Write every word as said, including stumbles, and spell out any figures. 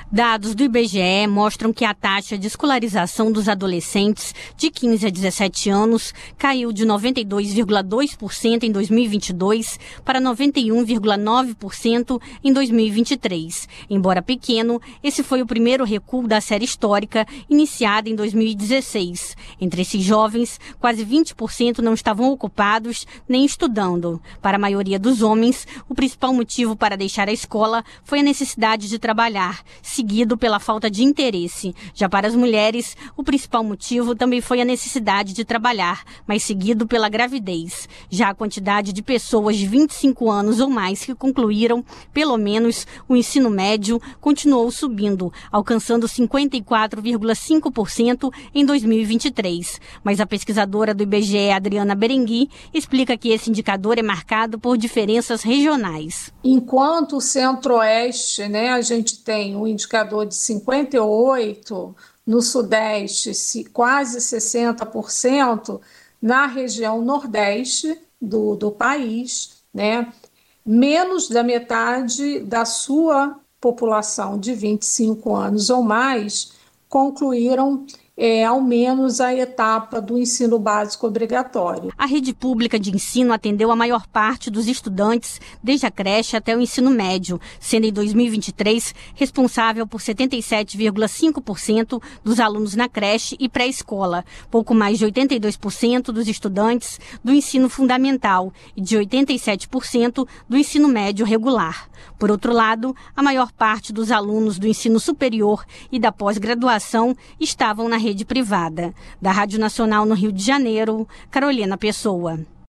Dados do I B G E mostram que a taxa de escolarização dos adolescentes de quinze a dezessete anos caiu de noventa e dois vírgula dois por cento em dois mil e vinte e dois para noventa e um vírgula nove por cento em dois mil e vinte e três. Embora pequeno, esse foi o primeiro recuo da série histórica iniciada em dois mil e dezesseis. Entre esses jovens, quase vinte por cento não estavam ocupados nem estudando. Para a maioria dos homens, o principal motivo para deixar a escola foi a necessidade de trabalhar, seguido pela falta de interesse. Já para as mulheres, o principal motivo também foi a necessidade de trabalhar, mas seguido pela gravidez. Já a quantidade de pessoas de vinte e cinco anos ou mais que concluíram, pelo menos, o ensino médio continuou subindo, alcançando cinquenta e quatro vírgula cinco por cento em dois mil e vinte e três. Mas a pesquisadora do I B G E, Adriana Berengui, explica que esse indicador é marcado por diferenças regionais. Enquanto o Centro-Oeste, né, a gente tem um indicador de cinquenta e oito, no Sudeste quase sessenta por cento, na região Nordeste do, do país, né, menos da metade da sua população de vinte e cinco anos ou mais concluíram É, ao menos a etapa do ensino básico obrigatório. A rede pública de ensino atendeu a maior parte dos estudantes desde a creche até o ensino médio, sendo em dois mil e vinte e três responsável por setenta e sete vírgula cinco por cento dos alunos na creche e pré-escola, pouco mais de oitenta e dois por cento dos estudantes do ensino fundamental e de oitenta e sete por cento do ensino médio regular. Por outro lado, a maior parte dos alunos do ensino superior e da pós-graduação estavam na rede privada. Da Rádio Nacional no Rio de Janeiro, Carolina Pessoa.